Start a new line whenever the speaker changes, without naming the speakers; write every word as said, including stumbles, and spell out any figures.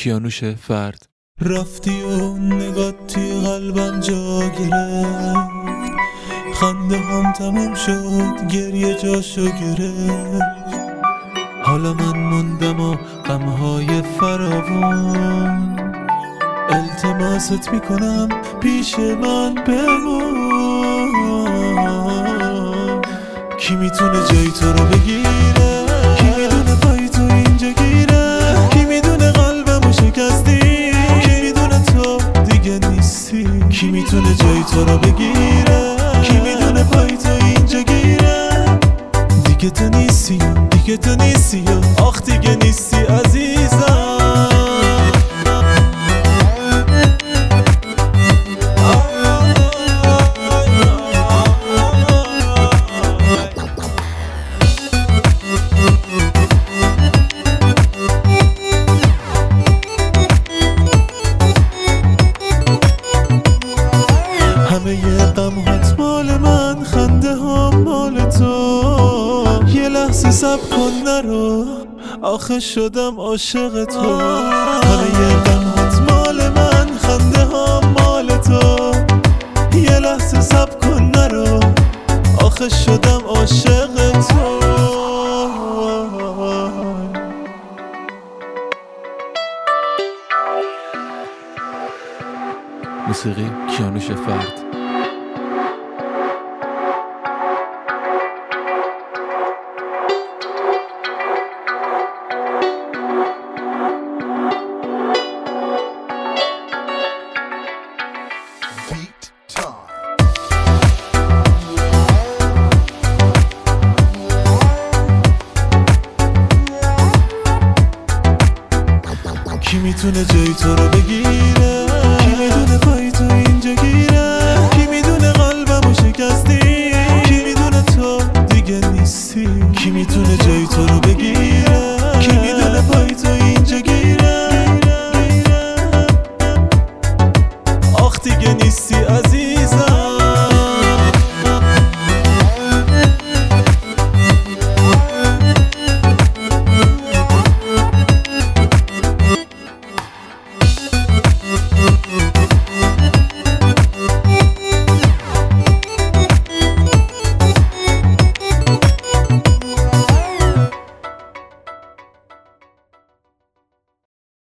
کیانوش فرد.
رفتی و نگات توی قلبم جا گرفت، خنده هم تموم شد، گریه جاشو گرفت. حالا من موندم و غمهای فراوان، التماست میکنم پیش من بمون. کی میتونه جای تو رو بگیره؟ کی میدونه پای تو اینجا گیره؟ کی میدونه قلبمو شکستی؟ کی میدونه تو دیگه نیستی؟ کی میتونه جای تو رو بگیره؟ کی میدونه پای تو اینجا گیره؟ دیگه تو نیستی، دیگه تو نیستی، آخ دیگه نیستی عزیزم. همه ی غمهات مال من، خنده ها مال تو. یه لحظه صبر کن نرو، آخه شدم عاشق تو. همه ی غمهات مال من، خنده ها مال تو. یه لحظه صبر کن نرو، آخه شدم عاشق تو.
موسیقی کیانوش فرد.
کی میتونه جای تو رو بگیره؟ کی میدونه پای تو اینجا گیره؟ کی میدونه قلبمو شکستی؟ کی میدونه تو دیگه نیستی؟ کی میتونه جای تو رو بگیره؟